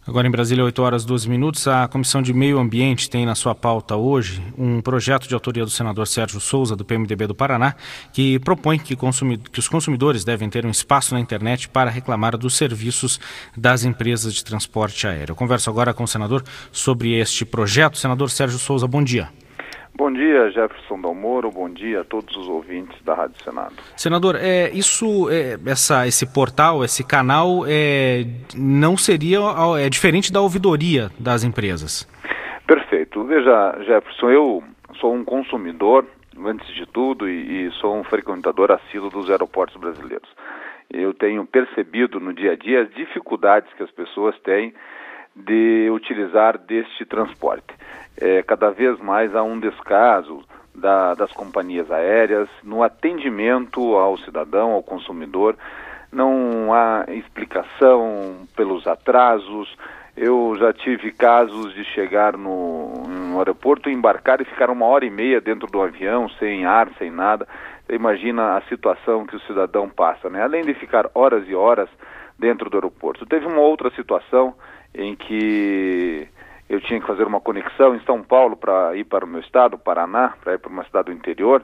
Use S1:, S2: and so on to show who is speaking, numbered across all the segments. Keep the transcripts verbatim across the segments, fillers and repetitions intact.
S1: Agora em Brasília, oito horas e doze minutos, a Comissão de Meio Ambiente tem na sua pauta hoje um projeto de autoria do senador Sérgio Souza, do P M D B do Paraná, que propõe que, consumi- que os consumidores devem ter um espaço na internet para reclamar dos serviços das empresas de transporte aéreo. Eu converso agora com o senador sobre este projeto. Senador Sérgio Souza, bom dia.
S2: Bom dia, Jefferson Dalmoro, bom dia a todos os ouvintes da Rádio Senado.
S1: Senador, é, isso, é, essa, esse portal, esse canal, é, não seria é diferente da ouvidoria das empresas?
S2: Perfeito. Veja, Jefferson, eu sou um consumidor, antes de tudo, e, e sou um frequentador assíduo dos aeroportos brasileiros. Eu tenho percebido no dia a dia as dificuldades que as pessoas têm de utilizar deste transporte. É, cada vez mais há um descaso da, das companhias aéreas no atendimento ao cidadão, ao consumidor. Não há explicação pelos atrasos. Eu já tive casos de chegar no, no aeroporto, embarcar e ficar uma hora e meia dentro do avião, sem ar, sem nada. Você imagina a situação que o cidadão passa, né? Além de ficar horas e horas dentro do aeroporto. Teve uma outra situação em que eu tinha que fazer uma conexão em São Paulo para ir para o meu estado, Paraná, para ir para uma cidade do interior,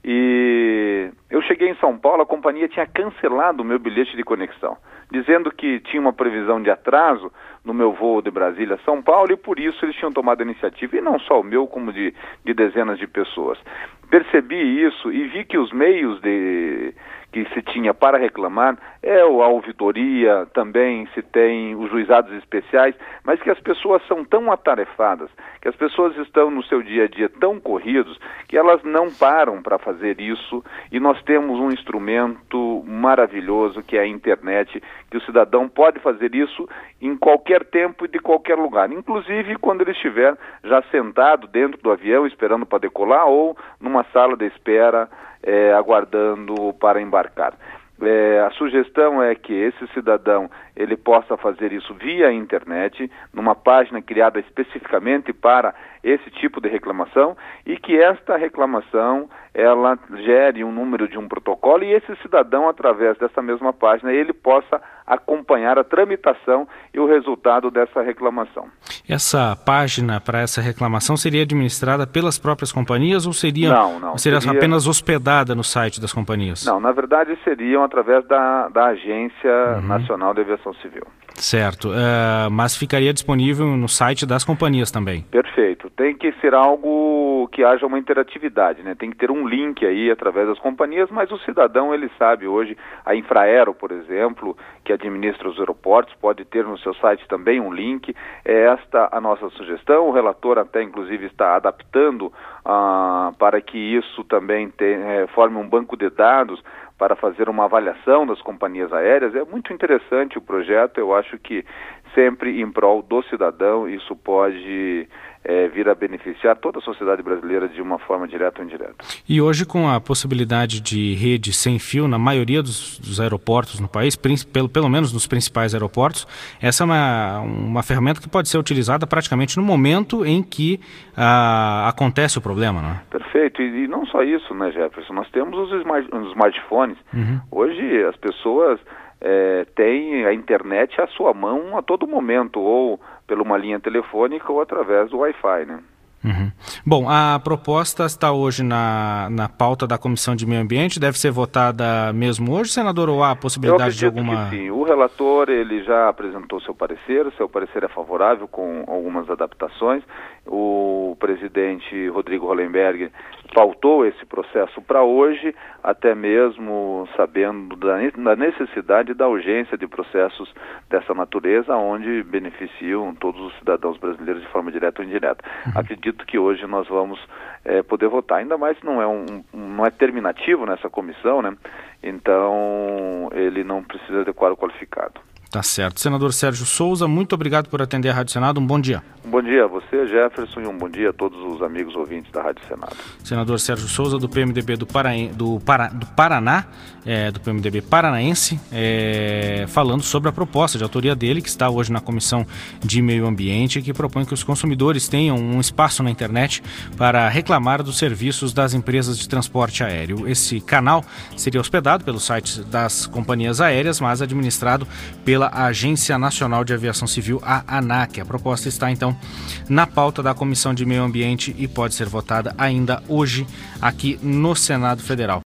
S2: e eu cheguei em São Paulo, a companhia tinha cancelado o meu bilhete de conexão, dizendo que tinha uma previsão de atraso no meu voo de Brasília a São Paulo e por isso eles tinham tomado a iniciativa, e não só o meu, como de, de dezenas de pessoas. Percebi isso e vi que os meios de... que se tinha para reclamar é a ouvidoria, também se tem os juizados especiais, mas que as pessoas são tão atarefadas, que as pessoas estão no seu dia a dia tão corridos, que elas não param para fazer isso, e nós temos um instrumento maravilhoso que é a internet, que o cidadão pode fazer isso em qualquer tempo e de qualquer lugar, inclusive quando ele estiver já sentado dentro do avião esperando para decolar ou numa sala de espera é, aguardando para embarcar. É, a sugestão é que esse cidadão ele possa fazer isso via internet, numa página criada especificamente para esse tipo de reclamação, e que esta reclamação ela gere um número de um protocolo, e esse cidadão, através dessa mesma página, ele possa acompanhar a tramitação e o resultado dessa reclamação.
S1: Essa página para essa reclamação seria administrada pelas próprias companhias ou seria,
S2: não, não,
S1: seria,
S2: seria
S1: apenas hospedada no site das companhias?
S2: Não, na verdade seriam através da, da Agência uhum. Nacional de Aviação Civil.
S1: Certo, uh, mas ficaria disponível no site das companhias também?
S2: Perfeito, tem que ser algo que haja uma interatividade, né? Tem que ter um link aí através das companhias, mas o cidadão ele sabe hoje, a Infraero, por exemplo, que administra os aeroportos, pode ter no seu site também um link. É esta a nossa sugestão, o relator até inclusive está adaptando uh, para que isso também tenha, é, forme um banco de dados para fazer uma avaliação das companhias aéreas. É muito interessante o projeto, eu acho que sempre em prol do cidadão, isso pode é, vir a beneficiar toda a sociedade brasileira de uma forma direta ou indireta.
S1: E hoje, com a possibilidade de rede sem fio na maioria dos, dos aeroportos no país, pelo, pelo menos nos principais aeroportos, essa é uma, uma ferramenta que pode ser utilizada praticamente no momento em que ah, acontece o problema, não é?
S2: Perfeito, e, e não só isso, né, Jefferson? Nós temos os, smart, os smartphones. Uhum. Hoje as pessoas é, têm a internet à sua mão a todo momento, ou por uma linha telefônica ou através do Wi-Fi, né?
S1: Uhum. Bom, a proposta está hoje na, na pauta da Comissão de Meio Ambiente, deve ser votada mesmo hoje, senador, ou há a possibilidade de alguma...
S2: Que sim, o relator ele já apresentou seu parecer, seu parecer é favorável com algumas adaptações, o presidente Rodrigo Hollenberg pautou esse processo para hoje, até mesmo sabendo da necessidade e da urgência de processos dessa natureza, onde beneficiam todos os cidadãos brasileiros de forma direta ou indireta. Uhum. Acredito que hoje nós vamos é, poder votar, ainda mais não é, um, não é terminativo nessa comissão, né? Então ele não precisa de quórum qualificado.
S1: Tá certo. Senador Sérgio Souza, muito obrigado por atender a Rádio Senado, um bom dia.
S2: Um bom dia a você, Jefferson, e um bom dia a todos os amigos ouvintes da Rádio Senado.
S1: Senador Sérgio Souza, do P M D B do, Paraen, do, Para, do Paraná, é, do P M D B paranaense, é, falando sobre a proposta de autoria dele, que está hoje na Comissão de Meio Ambiente, que propõe que os consumidores tenham um espaço na internet para reclamar dos serviços das empresas de transporte aéreo. Esse canal seria hospedado pelos sites das companhias aéreas, mas administrado pela Agência Nacional de Aviação Civil, a ANAC. A proposta está, então, na pauta da Comissão de Meio Ambiente e pode ser votada ainda hoje aqui no Senado Federal.